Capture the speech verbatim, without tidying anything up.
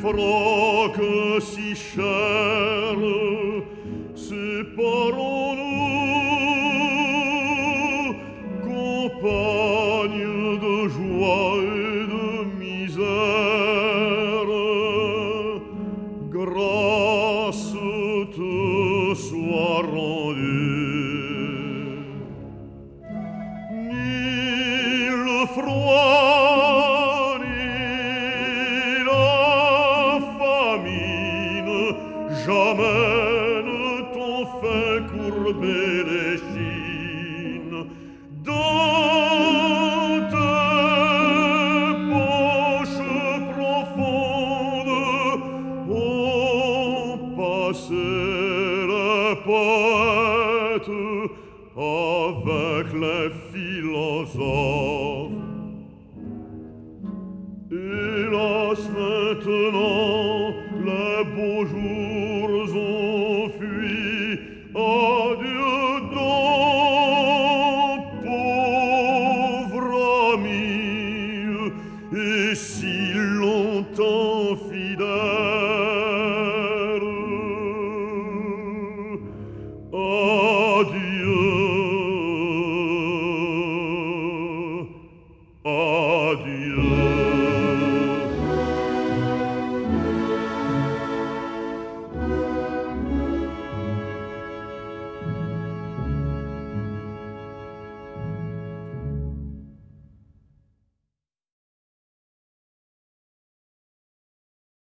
frocs si chers, séparons-nous, compagnes de joie et de misère. Grâce te soit rendue. Ni le froid, ni la famine jamais ne t'ont fait courber les chines. Dans tes poches profondes ont passé les poètes avec les philosophes. Et la semaine